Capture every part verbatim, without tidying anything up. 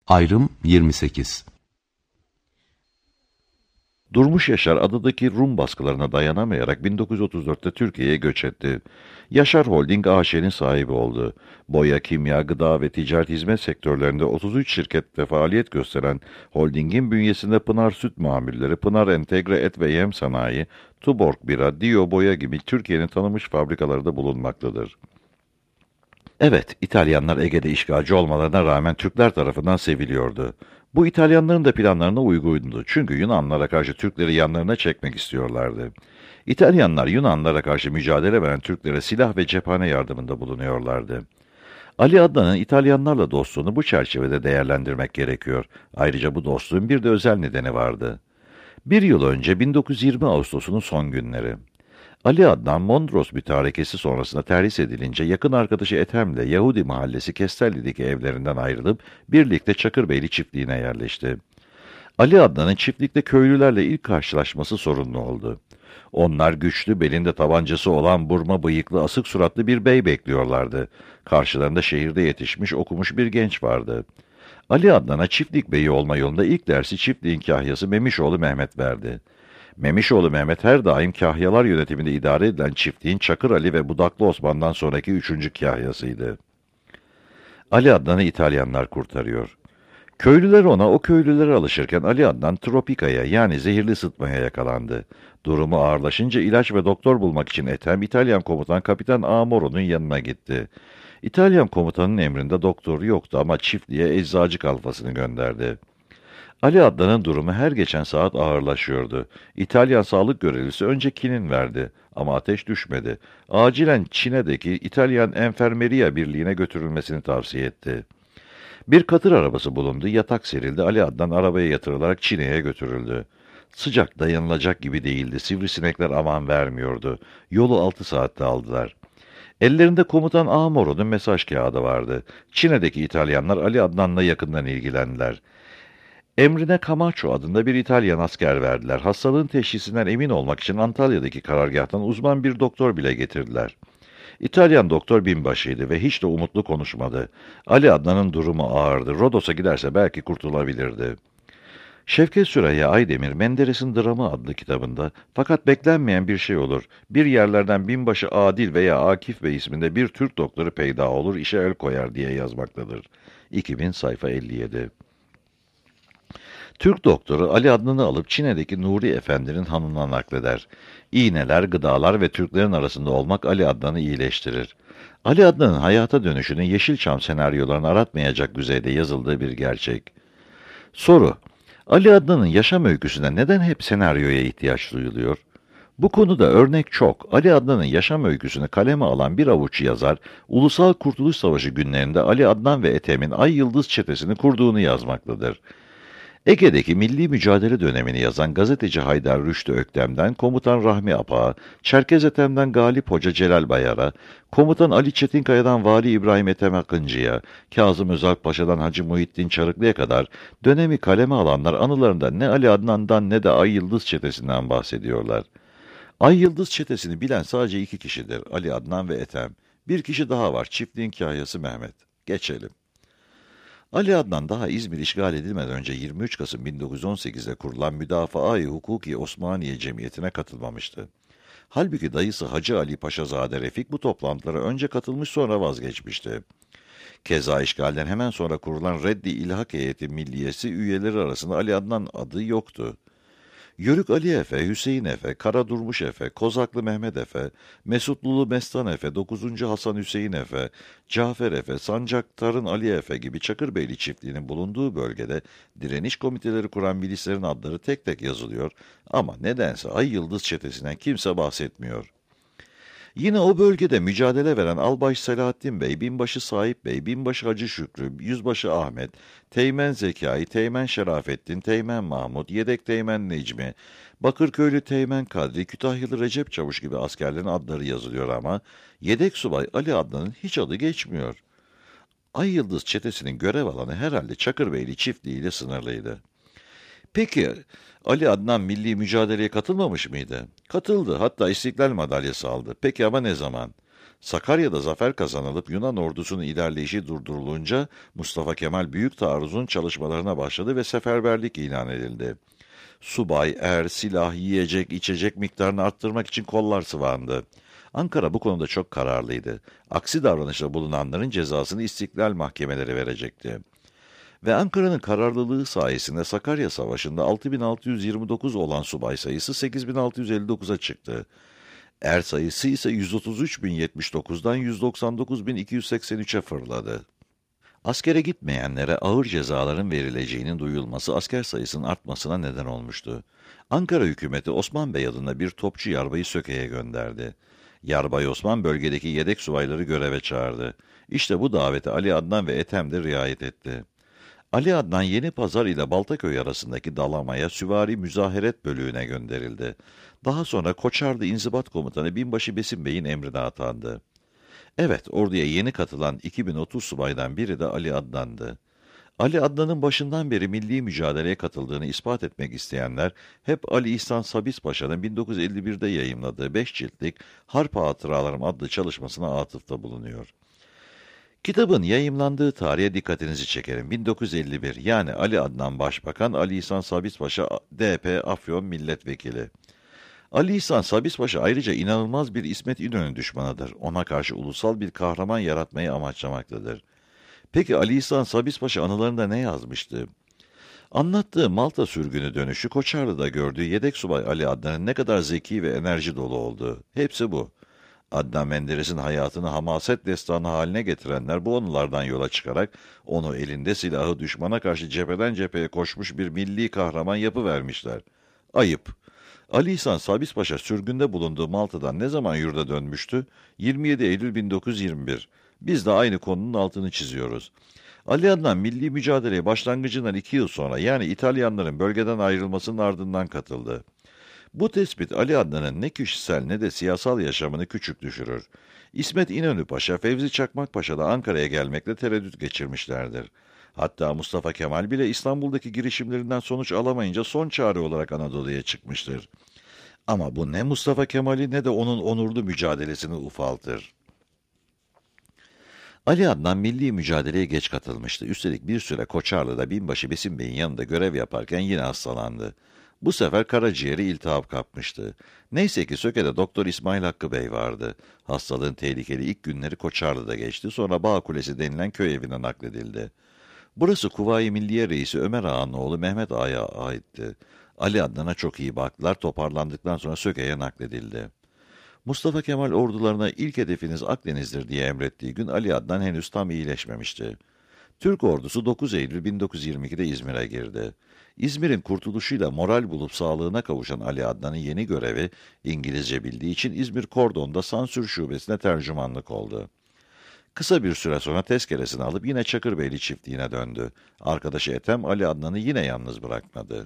Ayrım yirmi sekiz. Durmuş Yaşar adadaki Rum baskılarına dayanamayarak bin dokuz yüz otuz dörtte Türkiye'ye göç etti. Yaşar Holding A Ş'nin sahibi oldu. Boya, kimya, gıda ve ticaret hizmet sektörlerinde otuz üç şirkette faaliyet gösteren holdingin bünyesinde Pınar Süt Mamulleri, Pınar Entegre Et ve Yem Sanayi, Tuborg Bira, Dio Boya gibi Türkiye'nin tanınmış fabrikaları da bulunmaktadır. Evet, İtalyanlar Ege'de işgalci olmalarına rağmen Türkler tarafından seviliyordu. Bu İtalyanların da planlarına uygundu. Çünkü Yunanlara karşı Türkleri yanlarına çekmek istiyorlardı. İtalyanlar Yunanlara karşı mücadele veren Türklere silah ve cephane yardımında bulunuyorlardı. Ali Adnan'ın İtalyanlarla dostluğunu bu çerçevede değerlendirmek gerekiyor. Ayrıca bu dostluğun bir de özel nedeni vardı. Bir yıl önce bin dokuz yüz yirmi Ağustos'unun son günleri. Ali Adnan, Mondros mütarekesi sonrasında terhis edilince yakın arkadaşı Ethem'le Yahudi mahallesi Kestelli'deki evlerinden ayrılıp birlikte Çakırbeyli çiftliğine yerleşti. Ali Adnan'ın çiftlikte köylülerle ilk karşılaşması sorunlu oldu. Onlar güçlü, belinde tabancası olan burma bıyıklı, asık suratlı bir bey bekliyorlardı. Karşılarında şehirde yetişmiş, okumuş bir genç vardı. Ali Adnan'a çiftlik beyi olma yolunda ilk dersi çiftliğin kahyası Memişoğlu Mehmet verdi. Memişoğlu Mehmet her daim kahyalar yönetiminde idare edilen çiftliğin Çakır Ali ve Budaklı Osman'dan sonraki üçüncü kahyasıydı. Ali Adnan'ı İtalyanlar kurtarıyor. Köylüler ona o köylülere alışırken Ali Adnan tropikaya yani zehirli sıtmaya yakalandı. Durumu ağırlaşınca ilaç ve doktor bulmak için Ethem İtalyan komutan Kapitan Amoro'nun yanına gitti. İtalyan komutanın emrinde doktor yoktu ama çiftliğe eczacı kalfasını gönderdi. Ali Adnan'ın durumu her geçen saat ağırlaşıyordu. İtalyan sağlık görevlisi önce kinin verdi ama ateş düşmedi. Acilen Çin'deki İtalyan Enfermeria Birliği'ne götürülmesini tavsiye etti. Bir katır arabası bulundu, yatak serildi, Ali Adnan arabaya yatırılarak Çin'e götürüldü. Sıcak dayanılacak gibi değildi, sivrisinekler aman vermiyordu. Yolu altı saatte aldılar. Ellerinde komutan Amoro'nun mesaj kağıdı vardı. Çin'deki İtalyanlar Ali Adnan'la yakından ilgilendiler. Emrine Camacho adında bir İtalyan asker verdiler. Hastalığın teşhisinden emin olmak için Antalya'daki karargâhtan uzman bir doktor bile getirdiler. İtalyan doktor binbaşıydı ve hiç de umutlu konuşmadı. Ali Adnan'ın durumu ağırdı. Rodos'a giderse belki kurtulabilirdi. Şevket Süreyya Aydemir, Menderes'in Dramı adlı kitabında, fakat beklenmeyen bir şey olur. Bir yerlerden binbaşı Adil veya Akif Bey isminde bir Türk doktoru peyda olur, işe el koyar diye yazmaktadır. iki bin sayfa elli yedi. Türk doktoru Ali Adnan'ı alıp Çin'deki Nuri Efendi'nin hanına nakleder. İğneler, gıdalar ve Türklerin arasında olmak Ali Adnan'ı iyileştirir. Ali Adnan'ın hayata dönüşünün Yeşilçam senaryolarını aratmayacak düzeyde yazıldığı bir gerçek. Soru: Ali Adnan'ın yaşam öyküsüne neden hep senaryoya ihtiyaç duyuluyor? Bu konuda örnek çok. Ali Adnan'ın yaşam öyküsünü kaleme alan bir avuç yazar, Ulusal Kurtuluş Savaşı günlerinde Ali Adnan ve Ethem'in Ay Yıldız çetesini kurduğunu yazmaktadır. Ege'deki milli mücadele dönemini yazan gazeteci Haydar Rüştü Öktem'den komutan Rahmi Apak'a, Çerkez Ethem'den Galip Hoca Celal Bayar'a, komutan Ali Çetinkaya'dan Vali İbrahim Ethem Akıncı'ya, Kazım Özalp Paşa'dan Hacı Muhittin Çarıklı'ya kadar dönemi kaleme alanlar anılarında ne Ali Adnan'dan ne de Ay Yıldız çetesinden bahsediyorlar. Ay Yıldız çetesini bilen sadece iki kişidir, Ali Adnan ve Ethem. Bir kişi daha var, çiftliğin kahyası Mehmet. Geçelim. Ali Adnan daha İzmir işgal edilmeden önce yirmi üç Kasım bin dokuz yüz on sekiz'de kurulan Müdafaa-i Hukuki Osmaniye Cemiyeti'ne katılmamıştı. Halbuki dayısı Hacı Ali Paşazade Refik bu toplantılara önce katılmış sonra vazgeçmişti. Keza işgalden hemen sonra kurulan Reddi İlhak Heyeti Milliyesi üyeleri arasında Ali Adnan adı yoktu. Yörük Ali Efe, Hüseyin Efe, Kara Durmuş Efe, Kozaklı Mehmet Efe, Mesutlulu Mestan Efe, dokuzuncu Hasan Hüseyin Efe, Cafer Efe, Sancaktar'ın Ali Efe gibi Çakırbeyli çiftliğinin bulunduğu bölgede direniş komiteleri kuran milislerin adları tek tek yazılıyor ama nedense Ay Yıldız çetesinden kimse bahsetmiyor. Yine o bölgede mücadele veren Albaş Selahattin Bey, Binbaşı Sahip Bey, Binbaşı Hacı Şükrü, Yüzbaşı Ahmet, Teğmen Zekai, Teğmen Şerafettin, Teğmen Mahmut, Yedek Teğmen Necmi, Bakırköylü Teğmen Kadri, Kütahyalı Recep Çavuş gibi askerlerin adları yazılıyor ama Yedek Subay Ali Adnan'ın hiç adı geçmiyor. Ay Yıldız çetesinin görev alanı herhalde Çakırbeyli çiftliğiyle sınırlıydı. Peki Ali Adnan milli mücadeleye katılmamış mıydı? Katıldı, hatta İstiklal Madalyası aldı. Peki ama ne zaman? Sakarya'da zafer kazanılıp Yunan ordusunun ilerleyişi durdurulunca Mustafa Kemal büyük taarruzun çalışmalarına başladı ve seferberlik ilan edildi. Subay, er, silah, yiyecek, içecek miktarını arttırmak için kollar sıvandı. Ankara bu konuda çok kararlıydı. Aksi davranışta bulunanların cezasını istiklal mahkemeleri verecekti. Ve Ankara'nın kararlılığı sayesinde Sakarya Savaşı'nda altı bin altı yüz yirmi dokuz olan subay sayısı sekiz bin altı yüz elli dokuza çıktı. Er sayısı ise yüz otuz üç bin yetmiş dokuzdan yüz doksan dokuz bin iki yüz seksen üçe fırladı. Askere gitmeyenlere ağır cezaların verileceğinin duyulması asker sayısının artmasına neden olmuştu. Ankara hükümeti Osman Bey adına bir topçu yarbayı Söke'ye gönderdi. Yarbay Osman bölgedeki yedek subayları göreve çağırdı. İşte bu davete Ali Adnan ve Ethem de riayet etti. Ali Adnan Yeni Pazar ile Baltaköy arasındaki Dalama'ya süvari müzaheret bölüğüne gönderildi. Daha sonra Koçarlı İnzibat Komutanı Binbaşı Besim Bey'in emrine atandı. Evet, orduya yeni katılan iki bin otuz subaydan biri de Ali Adnan'dı. Ali Adnan'ın başından beri milli mücadeleye katıldığını ispat etmek isteyenler hep Ali İhsan Sabis Paşa'nın bin dokuz yüz elli birde yayımladığı beş ciltlik Harp Hatıralarım adlı çalışmasına atıfta bulunuyor. Kitabın yayımlandığı tarihe dikkatinizi çekerim. bin dokuz yüz elli bir, yani Ali Adnan Başbakan, Ali İhsan Sabis Paşa D P Afyon Milletvekili. Ali İhsan Sabis Paşa ayrıca inanılmaz bir İsmet İnönü düşmanıdır. Ona karşı ulusal bir kahraman yaratmayı amaçlamaktadır. Peki Ali İhsan Sabis Paşa anılarında ne yazmıştı? Anlattığı Malta sürgünü dönüşü Koçarlı'da gördüğü yedek subay Ali Adnan'ın ne kadar zeki ve enerji dolu olduğu. Hepsi bu. Adnan Menderes'in hayatını hamaset destanı haline getirenler bu anılardan yola çıkarak onu elinde silahı düşmana karşı cepheden cepheye koşmuş bir milli kahraman yapıvermişler. Ayıp. Ali İhsan Sabis Paşa sürgünde bulunduğu Malta'dan ne zaman yurda dönmüştü? yirmi yedi Eylül bin dokuz yüz yirmi bir. Biz de aynı konunun altını çiziyoruz. Ali Adnan milli mücadeleye başlangıcından iki yıl sonra, yani İtalyanların bölgeden ayrılmasının ardından katıldı. Bu tespit Ali Adnan'ın ne kişisel ne de siyasal yaşamını küçük düşürür. İsmet İnönü Paşa, Fevzi Çakmak Paşa da Ankara'ya gelmekle tereddüt geçirmişlerdir. Hatta Mustafa Kemal bile İstanbul'daki girişimlerinden sonuç alamayınca son çare olarak Anadolu'ya çıkmıştır. Ama bu ne Mustafa Kemal'i ne de onun onurlu mücadelesini ufaltır. Ali Adnan milli mücadeleye geç katılmıştı. Üstelik bir süre Koçarlı'da binbaşı Besim Bey'in yanında görev yaparken yine hastalandı. Bu sefer karaciğeri iltihap kapmıştı. Neyse ki Söke'de Doktor İsmail Hakkı Bey vardı. Hastalığın tehlikeli ilk günleri Koçarlı'da geçti. Sonra Bağ Kulesi denilen köy evine nakledildi. Burası Kuvayi Milliye Reisi Ömer Ağa'nın oğlu Mehmet Ağa'ya aitti. Ali Adnan'a çok iyi baktılar. Toparlandıktan sonra Söke'ye nakledildi. Mustafa Kemal ordularına ilk hedefiniz Akdeniz'dir diye emrettiği gün Ali Adnan henüz tam iyileşmemişti. Türk ordusu dokuz Eylül bin dokuz yüz yirmi ikide İzmir'e girdi. İzmir'in kurtuluşuyla moral bulup sağlığına kavuşan Ali Adnan'ın yeni görevi İngilizce bildiği için İzmir Kordon'da sansür şubesine tercümanlık oldu. Kısa bir süre sonra tezkeresini alıp yine Çakırbeyli çiftliğine döndü. Arkadaşı Ethem Ali Adnan'ı yine yalnız bırakmadı.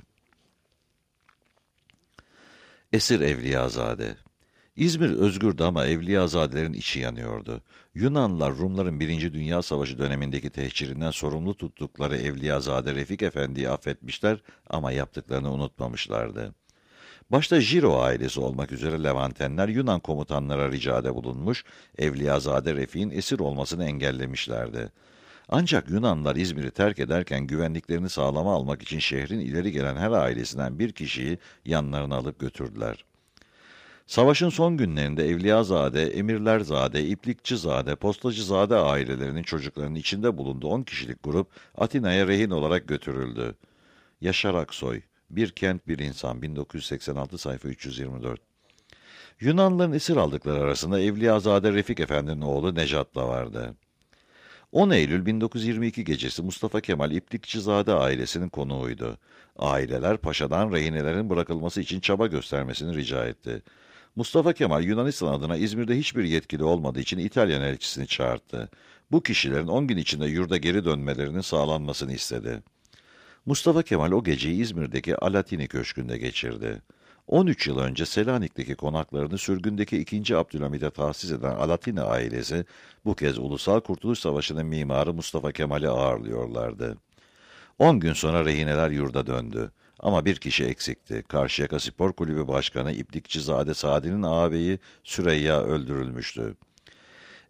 Esir Evliyazade. İzmir özgürdü ama Evliyazadelerin içi yanıyordu. Yunanlılar Rumların Birinci Dünya Savaşı dönemindeki tehcirinden sorumlu tuttukları Evliyazade Refik Efendi'yi affetmişler ama yaptıklarını unutmamışlardı. Başta Jiro ailesi olmak üzere Levantenler Yunan komutanlara ricada bulunmuş, Evliyazade Refik'in esir olmasını engellemişlerdi. Ancak Yunanlılar İzmir'i terk ederken güvenliklerini sağlama almak için şehrin ileri gelen her ailesinden bir kişiyi yanlarına alıp götürdüler. Savaşın son günlerinde Evliyazade, Emirlerzade, İplikçizade, Postacızade ailelerinin çocuklarının içinde bulunduğu on kişilik grup Atina'ya rehin olarak götürüldü. Yaşar Aksoy, Bir Kent Bir İnsan, bin dokuz yüz seksen altı sayfa üç yüz yirmi dört. Yunanlıların esir aldıkları arasında Evliyazade Refik Efendi'nin oğlu Necat da vardı. on Eylül bin dokuz yüz yirmi iki gecesi Mustafa Kemal İplikçizade ailesinin konuğuydu. Aileler paşadan rehinelerin bırakılması için çaba göstermesini rica etti. Mustafa Kemal Yunanistan adına İzmir'de hiçbir yetkili olmadığı için İtalyan elçisini çağırdı. Bu kişilerin on gün içinde yurda geri dönmelerinin sağlanmasını istedi. Mustafa Kemal o geceyi İzmir'deki Alatini Köşkü'nde geçirdi. on üç yıl önce Selanik'teki konaklarını sürgündeki ikinci. Abdülhamid'e tahsis eden Alatini ailesi bu kez Ulusal Kurtuluş Savaşı'nın mimarı Mustafa Kemal'i ağırlıyorlardı. on gün sonra rehineler yurda döndü. Ama bir kişi eksikti. Karşıyaka Spor Kulübü Başkanı İplikçizade Sadi'nin ağabeyi Süreyya öldürülmüştü.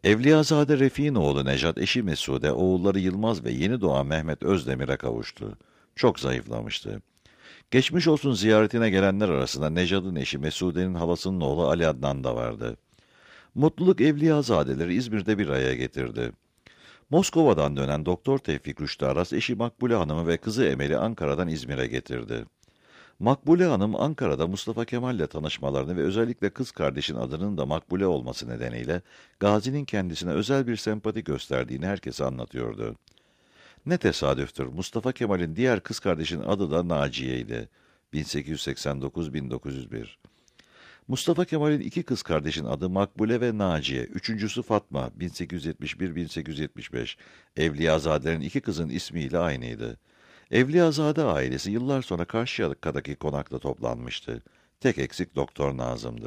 Evliyazade Refik'in oğlu Nejat, eşi Mesude, oğulları Yılmaz ve yeni doğan Mehmet Özdemir'e kavuştu. Çok zayıflamıştı. Geçmiş olsun ziyaretine gelenler arasında Nejat'ın eşi Mesude'nin halasının oğlu Ali Adnan da vardı. Mutluluk Evliyazadeleri İzmir'de bir araya getirdi. Moskova'dan dönen Doktor Tevfik Rüştü Aras, eşi Makbule Hanım'ı ve kızı Emel'i Ankara'dan İzmir'e getirdi. Makbule Hanım, Ankara'da Mustafa Kemal'le tanışmalarını ve özellikle kız kardeşin adının da Makbule olması nedeniyle Gazi'nin kendisine özel bir sempati gösterdiğini herkese anlatıyordu. Ne tesadüftür, Mustafa Kemal'in diğer kız kardeşin adı da Naciye'ydi. bin sekiz yüz seksen dokuz bin dokuz yüz bir. Mustafa Kemal'in iki kız kardeşin adı Makbule ve Naciye, üçüncüsü Fatma, bin sekiz yüz yetmiş bir bin sekiz yüz yetmiş beş. Evliyazade'nin iki kızın ismiyle aynıydı. Evliyazade ailesi yıllar sonra Karşıyaka'daki konakta toplanmıştı. Tek eksik Doktor Nazım'dı.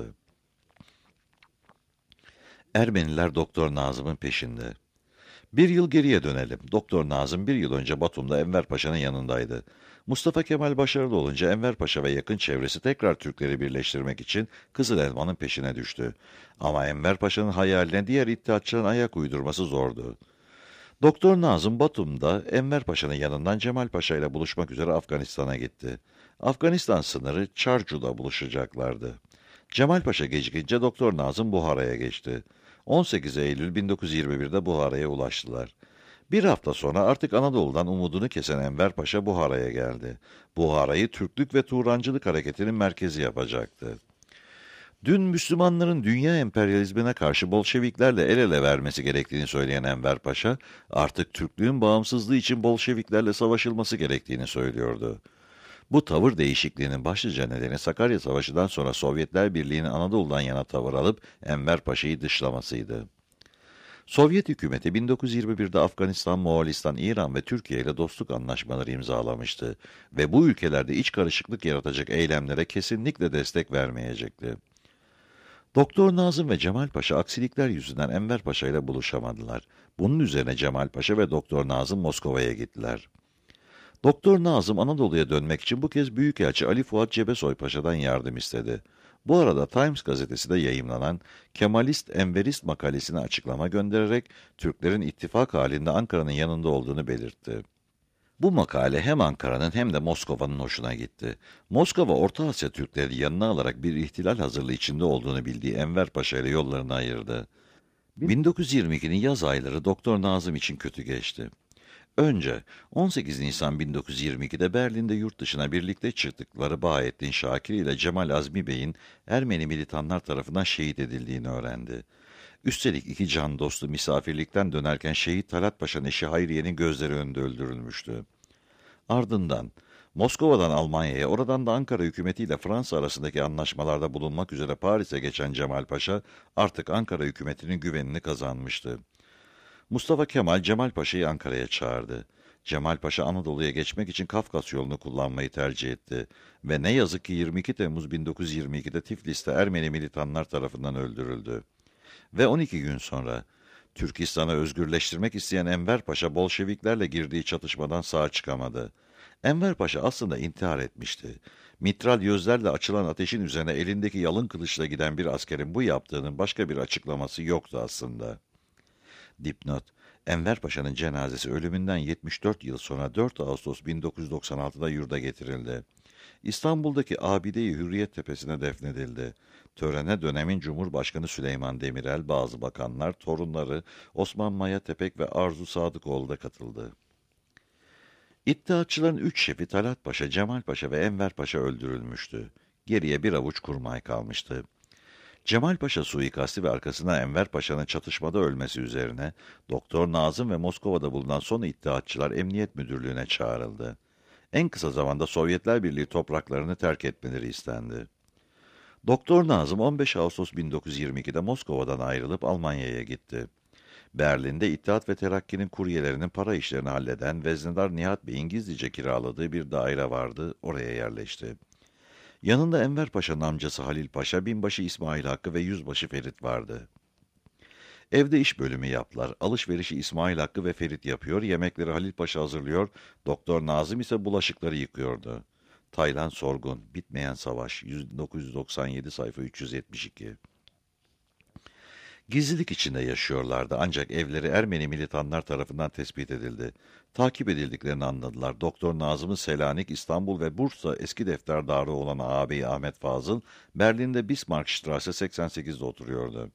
Ermeniler Doktor Nazım'ın peşinde. Bir yıl geriye dönelim. Doktor Nazım bir yıl önce Batum'da Enver Paşa'nın yanındaydı. Mustafa Kemal başarılı olunca Enver Paşa ve yakın çevresi tekrar Türkleri birleştirmek için Kızıl Elma'nın peşine düştü. Ama Enver Paşa'nın hayaline diğer iddiatçıların ayak uydurması zordu. Doktor Nazım Batum'da Enver Paşa'nın yanından Cemal Paşa ile buluşmak üzere Afganistan'a gitti. Afganistan sınırı Çarcu'da buluşacaklardı. Cemal Paşa gecikince Doktor Nazım Buhara'ya geçti. on sekiz Eylül bin dokuz yüz yirmi bir'de Buhara'ya ulaştılar. Bir hafta sonra artık Anadolu'dan umudunu kesen Enver Paşa Buhara'ya geldi. Buhara'yı Türklük ve Turancılık hareketinin merkezi yapacaktı. Dün Müslümanların dünya emperyalizmine karşı Bolşeviklerle el ele vermesi gerektiğini söyleyen Enver Paşa, artık Türklüğün bağımsızlığı için Bolşeviklerle savaşılması gerektiğini söylüyordu. Bu tavır değişikliğinin başlıca nedeni Sakarya Savaşı'ndan sonra Sovyetler Birliği'nin Anadolu'dan yana tavır alıp Enver Paşa'yı dışlamasıydı. Sovyet hükümeti bin dokuz yüz yirmi bir'de Afganistan, Moğolistan, İran ve Türkiye ile dostluk anlaşmaları imzalamıştı ve bu ülkelerde iç karışıklık yaratacak eylemlere kesinlikle destek vermeyecekti. Doktor Nazım ve Cemal Paşa aksilikler yüzünden Enver Paşa ile buluşamadılar. Bunun üzerine Cemal Paşa ve Doktor Nazım Moskova'ya gittiler. Doktor Nazım Anadolu'ya dönmek için bu kez Büyükelçi Ali Fuat Cebesoy Paşa'dan yardım istedi. Bu arada Times gazetesi de yayımlanan Kemalist Enverist makalesine açıklama göndererek Türklerin ittifak halinde Ankara'nın yanında olduğunu belirtti. Bu makale hem Ankara'nın hem de Moskova'nın hoşuna gitti. Moskova, Orta Asya Türkleri yanına alarak bir ihtilal hazırlığı içinde olduğunu bildiği Enver Paşa ile yollarını ayırdı. bin dokuz yüz yirmi iki'nin yaz ayları Doktor Nazım için kötü geçti. Önce on sekiz Nisan bin dokuz yüz yirmi iki'de Berlin'de yurt dışına birlikte çıktıkları Bahattin Şakir ile Cemal Azmi Bey'in Ermeni militanlar tarafından şehit edildiğini öğrendi. Üstelik iki can dostu misafirlikten dönerken şehit Talat Paşa'nın eşi Hayriye'nin gözleri önünde öldürülmüştü. Ardından Moskova'dan Almanya'ya, oradan da Ankara hükümetiyle Fransa arasındaki anlaşmalarda bulunmak üzere Paris'e geçen Cemal Paşa artık Ankara hükümetinin güvenini kazanmıştı. Mustafa Kemal, Cemal Paşa'yı Ankara'ya çağırdı. Cemal Paşa Anadolu'ya geçmek için Kafkas yolunu kullanmayı tercih etti ve ne yazık ki yirmi iki Temmuz bin dokuz yüz yirmi iki'de Tiflis'te Ermeni militanlar tarafından öldürüldü. Ve on iki gün sonra Türkistan'ı özgürleştirmek isteyen Enver Paşa Bolşeviklerle girdiği çatışmadan sağ çıkamadı. Enver Paşa aslında intihar etmişti. Mitral gözlerle açılan ateşin üzerine elindeki yalın kılıçla giden bir askerin bu yaptığının başka bir açıklaması yoktu aslında. Dipnot: Enver Paşa'nın cenazesi ölümünden yetmiş dört yıl sonra dört Ağustos bin dokuz yüz doksan altı'da yurda getirildi. İstanbul'daki Abide-i Hürriyet Tepesi'ne defnedildi. Törene dönemin Cumhurbaşkanı Süleyman Demirel, bazı bakanlar, torunları Osman Maya Tepek ve Arzu Sadıkoğlu da katıldı. İttihatçıların üç şefi Talat Paşa, Cemal Paşa ve Enver Paşa öldürülmüştü. Geriye bir avuç kurmay kalmıştı. Cemal Paşa suikasti ve arkasına Enver Paşa'nın çatışmada ölmesi üzerine Doktor Nazım ve Moskova'da bulunan son ittihatçılar Emniyet Müdürlüğü'ne çağrıldı. En kısa zamanda Sovyetler Birliği topraklarını terk etmeleri istendi. Doktor Nazım on beş Ağustos bin dokuz yüz yirmi iki'de Moskova'dan ayrılıp Almanya'ya gitti. Berlin'de İttihat ve Terakki'nin kuryelerinin para işlerini halleden Veznedar Nihat Bey'in gizlice kiraladığı bir daire vardı, oraya yerleşti. Yanında Enver Paşa'nın amcası Halil Paşa, binbaşı İsmail Hakkı ve yüzbaşı Ferit vardı. Evde iş bölümü yaptılar. Alışverişi İsmail Hakkı ve Ferit yapıyor, yemekleri Halil Paşa hazırlıyor, Doktor Nazım ise bulaşıkları yıkıyordu. Taylan Sorgun, Bitmeyen Savaş, bin dokuz yüz doksan yedi sayfa üç yüz yetmiş iki. Gizlilik içinde yaşıyorlardı ancak evleri Ermeni militanlar tarafından tespit edildi. Takip edildiklerini anladılar. Doktor Nazım'ın Selanik, İstanbul ve Bursa eski defterdarı olan ağabeyi Ahmet Fazıl, Berlin'de Bismarckstraße seksen sekizde oturuyordu.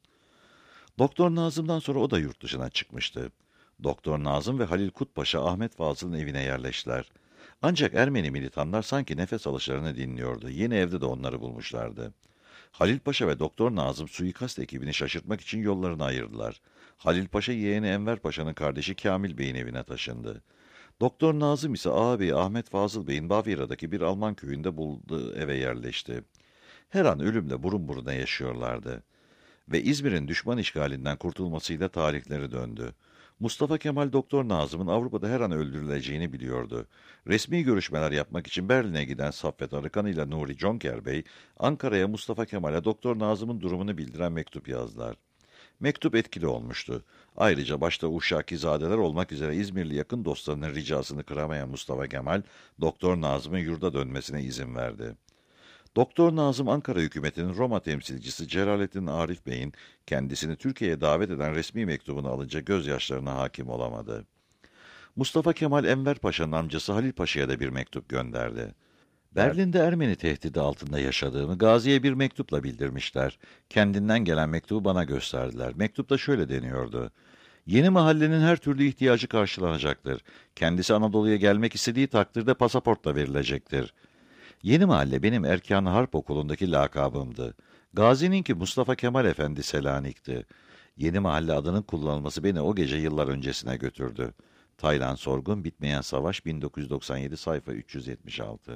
Doktor Nazım'dan sonra o da yurt dışına çıkmıştı. Doktor Nazım ve Halil Kutpaşa Ahmet Fazıl'ın evine yerleştiler. Ancak Ermeni militanlar sanki nefes alışlarını dinliyordu. Yeni evde de onları bulmuşlardı. Halil Paşa ve Doktor Nazım suikast ekibini şaşırtmak için yollarını ayırdılar. Halil Paşa yeğeni Enver Paşa'nın kardeşi Kamil Bey'in evine taşındı. Doktor Nazım ise ağabeyi Ahmet Fazıl Bey'in Bavyera'daki bir Alman köyünde bulduğu eve yerleşti. Her an ölümle burun buruna yaşıyorlardı. Ve İzmir'in düşman işgalinden kurtulmasıyla tarihleri döndü. Mustafa Kemal Doktor Nazım'ın Avrupa'da her an öldürüleceğini biliyordu. Resmi görüşmeler yapmak için Berlin'e giden Saffet Arıkan ile Nuri Conker Bey, Ankara'ya Mustafa Kemal'e Doktor Nazım'ın durumunu bildiren mektup yazdılar. Mektup etkili olmuştu. Ayrıca başta Uşakizadeler olmak üzere İzmirli yakın dostlarının ricasını kıramayan Mustafa Kemal, Doktor Nazım'ın yurda dönmesine izin verdi. Doktor Nazım Ankara hükümetinin Roma temsilcisi Celalettin Arif Bey'in kendisini Türkiye'ye davet eden resmi mektubunu alınca gözyaşlarına hakim olamadı. Mustafa Kemal Enver Paşa'nın amcası Halil Paşa'ya da bir mektup gönderdi. Berlin'de Ermeni tehdidi altında yaşadığımı Gazi'ye bir mektupla bildirmişler. Kendinden gelen mektubu bana gösterdiler. Mektupta şöyle deniyordu. Yeni mahallenin her türlü ihtiyacı karşılanacaktır. Kendisi Anadolu'ya gelmek istediği takdirde pasaport da verilecektir. Yeni mahalle benim Erkan Harp Okulu'ndaki lakabımdı. Gazi'ninki Mustafa Kemal Efendi Selanik'ti. Yeni mahalle adının kullanılması beni o gece yıllar öncesine götürdü. Taylan Sorgun, Bitmeyen Savaş, bin dokuz yüz doksan yedi, sayfa üç yüz yetmiş altı.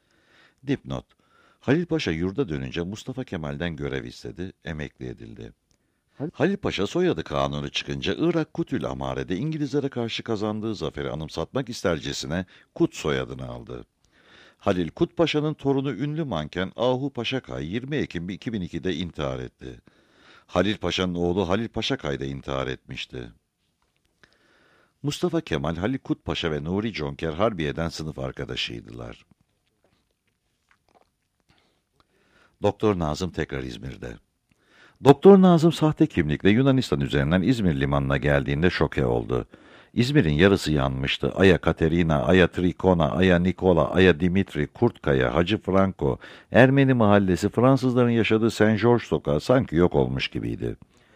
Dipnot: Halil Paşa yurda dönünce Mustafa Kemal'den görev istedi, emekli edildi. Halil Paşa soyadı kanunu çıkınca Irak Kutül Amare'de İngilizlere karşı kazandığı zaferi anımsatmak istercesine Kut soyadını aldı. Halil Kutpaşa'nın torunu ünlü manken Ahu Paşakay yirmi Ekim iki bin ikide intihar etti. Halil Paşa'nın oğlu Halil Paşakay da intihar etmişti. Mustafa Kemal, Halil Kutpaşa ve Nuri Conker Harbiye'den sınıf arkadaşıydılar. Doktor Nazım tekrar İzmir'de. Doktor Nazım sahte kimlikle Yunanistan üzerinden İzmir limanına geldiğinde şoke oldu. İzmir'in yarısı yanmıştı. Aya Katerina, Aya Trikona, Aya Nikola, Aya Dimitri, Kurtkaya, Hacı Franco, Ermeni mahallesi, Fransızların yaşadığı Saint George sokağı sanki yok olmuş gibiydi.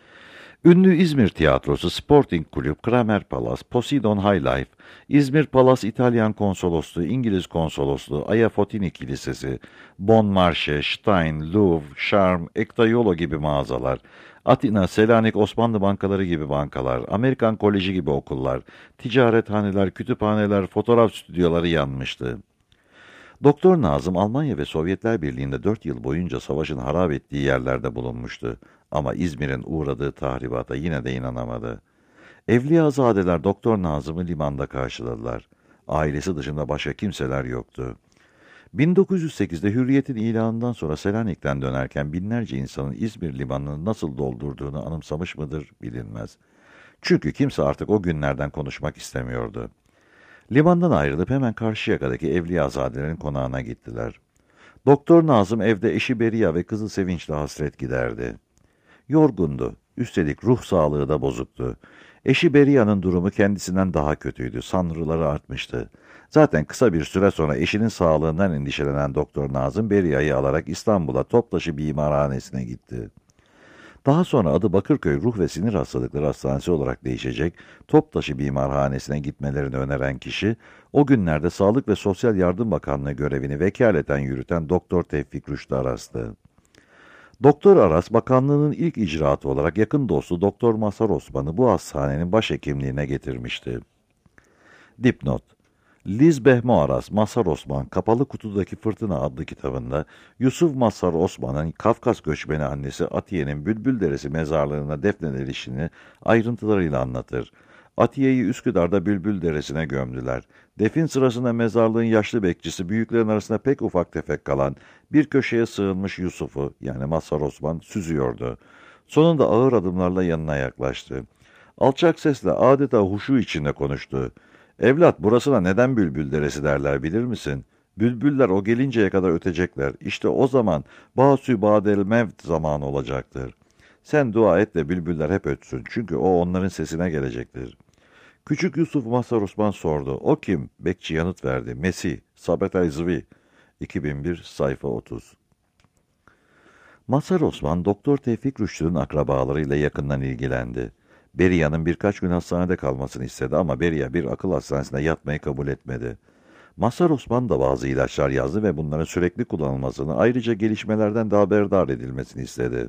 Ünlü İzmir Tiyatrosu, Sporting Kulüp, Kramer Palace, Poseidon High Life, İzmir Palace İtalyan Konsolosluğu, İngiliz Konsolosluğu, Aya Fotini Kilisesi, Bon Marché, Stein, Louvre, Charm, Ektayolo gibi mağazalar, Atina, Selanik Osmanlı bankaları gibi bankalar, Amerikan Koleji gibi okullar, ticarethaneler, kütüphaneler, fotoğraf stüdyoları yanmıştı. Doktor Nazım, Almanya ve Sovyetler Birliği'nde dört yıl boyunca savaşın harap ettiği yerlerde bulunmuştu. Ama İzmir'in uğradığı tahribata yine de inanamadı. Evliyazadeler Doktor Nazım'ı limanda karşıladılar. Ailesi dışında başka kimseler yoktu. bin dokuz yüz sekizde Hürriyet'in ilanından sonra Selanik'ten dönerken binlerce insanın İzmir limanını nasıl doldurduğunu anımsamış mıdır bilinmez. Çünkü kimse artık o günlerden konuşmak istemiyordu. Limandan ayrılıp hemen Karşıyaka'daki Evliyazadelerin konağına gittiler. Doktor Nazım evde eşi Beria ve kızı Sevinç'le hasret giderdi. Yorgundu. Üstelik ruh sağlığı da bozuktu. Eşi Beria'nın durumu kendisinden daha kötüydü. Sanrıları artmıştı. Zaten kısa bir süre sonra eşinin sağlığından endişelenen Doktor Nazım Beria'yı alarak İstanbul'a Toptaşı Bimarhanesi'ne gitti. Daha sonra adı Bakırköy Ruh ve Sinir Hastalıkları Hastanesi olarak değişecek, Toptaşı Bimarhanesi'ne gitmelerini öneren kişi, o günlerde Sağlık ve Sosyal Yardım Bakanlığı görevini vekaleten yürüten Doktor Tevfik Rüştü Aras'tı. Doktor Aras, bakanlığının ilk icraatı olarak yakın dostu Doktor Mazhar Osman'ı bu hastanenin başhekimliğine getirmişti. Dipnot: Liz Behmo Aras, Mazhar Osman, Kapalı Kutudaki Fırtına adlı kitabında Yusuf Mazhar Osman'ın Kafkas göçmeni annesi Atiye'nin Bülbülderesi mezarlığına defnedilişini ayrıntılarıyla anlatır. Atiye'yi Üsküdar'da Bülbülderesi'ne gömdüler. Defin sırasında mezarlığın yaşlı bekçisi büyüklerin arasında pek ufak tefek kalan bir köşeye sığınmış Yusuf'u yani Mazhar Osman süzüyordu. Sonunda ağır adımlarla yanına yaklaştı. Alçak sesle adeta huşu içinde konuştu. Evlat, burasına neden Bülbülderesi derler bilir misin? Bülbüller o gelinceye kadar ötecekler. İşte o zaman Basü Badel Mevt zamanı olacaktır. Sen dua et de bülbüller hep ötsün. Çünkü o onların sesine gelecektir. Küçük Yusuf Mazhar Osman sordu. O kim? Bekçi yanıt verdi. Mesih, Sabetay Zvi. iki bin bir sayfa otuz. Mazhar Osman, Doktor Tevfik Rüştü'nün akrabalarıyla yakından ilgilendi. Beriya'nın birkaç gün hastanede kalmasını istedi ama Beriya bir akıl hastanesine yatmayı kabul etmedi. Mazhar Osman da bazı ilaçlar yazdı ve bunların sürekli kullanılmasını, ayrıca gelişmelerden de haberdar edilmesini istedi.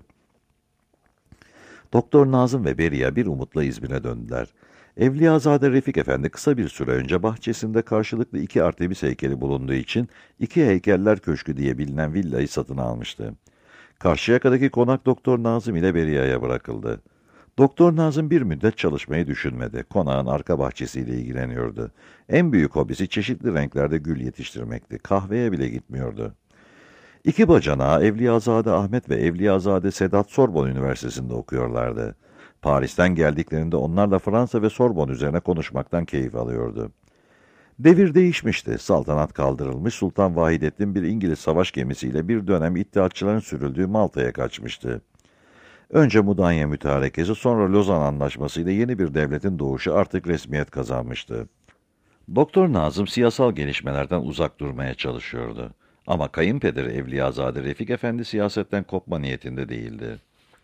Doktor Nazım ve Beriya bir umutla İzmir'e döndüler. Evliyazade Refik Efendi kısa bir süre önce bahçesinde karşılıklı iki Artemis heykeli bulunduğu için iki heykeller köşkü diye bilinen villayı satın almıştı. Karşıyaka'daki konak Doktor Nazım ile Beriya'ya bırakıldı. Doktor Nazım bir müddet çalışmayı düşünmedi. Konağın arka bahçesiyle ilgileniyordu. En büyük hobisi çeşitli renklerde gül yetiştirmekti. Kahveye bile gitmiyordu. İki bacanağı Evliyazade Ahmet ve Evliyazade Sedat Sorbonne Üniversitesi'nde okuyorlardı. Paris'ten geldiklerinde onlarla Fransa ve Sorbonne üzerine konuşmaktan keyif alıyordu. Devir değişmişti. Saltanat kaldırılmış, Sultan Vahidettin bir İngiliz savaş gemisiyle bir dönem İttihatçıların sürüldüğü Malta'ya kaçmıştı. Önce Mudanya Mütarekesi, sonra Lozan Anlaşması ile yeni bir devletin doğuşu artık resmiyet kazanmıştı. Doktor Nazım siyasal gelişmelerden uzak durmaya çalışıyordu. Ama kayınpederi Evliyazade Refik Efendi siyasetten kopma niyetinde değildi.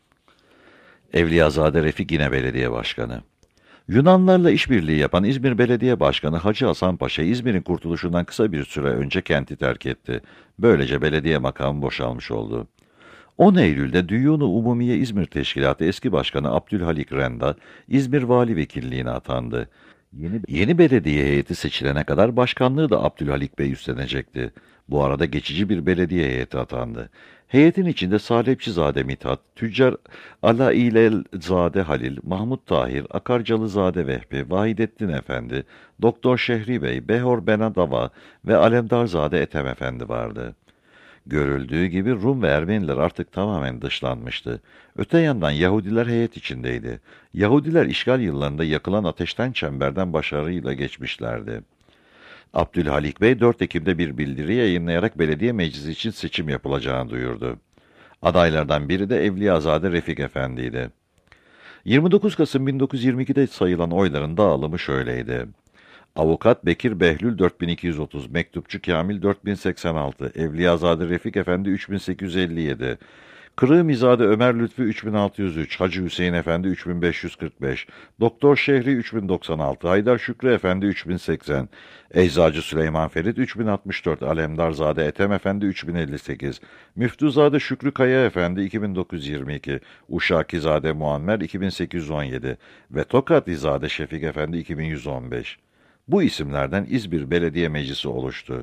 Evliyazade Refik yine belediye başkanı. Yunanlarla işbirliği yapan İzmir Belediye Başkanı Hacı Hasan Paşa, İzmir'in kurtuluşundan kısa bir süre önce kenti terk etti. Böylece belediye makamı boşalmış oldu. on Eylül'de Düyun-u Umumiye İzmir Teşkilatı eski başkanı Abdülhalik Renda, İzmir Vali Vekilliğine atandı. Yeni, yeni belediye heyeti seçilene kadar başkanlığı da Abdülhalik Bey üstlenecekti. Bu arada geçici bir belediye heyeti atandı. Heyetin içinde Salepçizade Mithat, Tüccar Alailezade Halil, Mahmut Tahir, Akarcalızade Vehbi, Vahidettin Efendi, Doktor Şehri Bey, Behor Benadava ve Alemdarzade Ethem Efendi vardı. Görüldüğü gibi Rum ve Ermeniler artık tamamen dışlanmıştı. Öte yandan Yahudiler heyet içindeydi. Yahudiler işgal yıllarında yakılan ateşten çemberden başarıyla geçmişlerdi. Abdülhalik Bey dört Ekim'de bir bildiri yayınlayarak belediye meclisi için seçim yapılacağını duyurdu. Adaylardan biri de Evliyazade Refik Efendi'ydi. yirmi dokuz Kasım bin dokuz yüz yirmi ikide sayılan oyların dağılımı şöyleydi. Avukat Bekir Behlül dört bin iki yüz otuz, Mektupçu Kamil dört bin seksen altı, Evliyazade Refik Efendi üç bin sekiz yüz elli yedi, Kırığımizade Ömer Lütfü üç bin altı yüz üç, Hacı Hüseyin Efendi üç bin beş yüz kırk beş, Doktor Şehri üç bin doksan altı, Haydar Şükrü Efendi üç bin seksen, Eczacı Süleyman Ferit üç bin altmış dört, Alemdarzade Ethem Efendi üç bin elli sekiz, Müftüzade Şükrü Kaya Efendi iki bin dokuz yüz yirmi iki, Uşakizade Muammer iki bin sekiz yüz on yedi ve Tokatizade Şefik Efendi iki bin yüz on beş. Bu isimlerden İzmir Belediye Meclisi oluştu.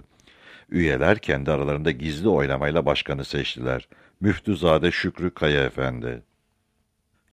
Üyeler kendi aralarında gizli oylamayla başkanı seçtiler. Müftüzade Şükrü Kaya Efendi.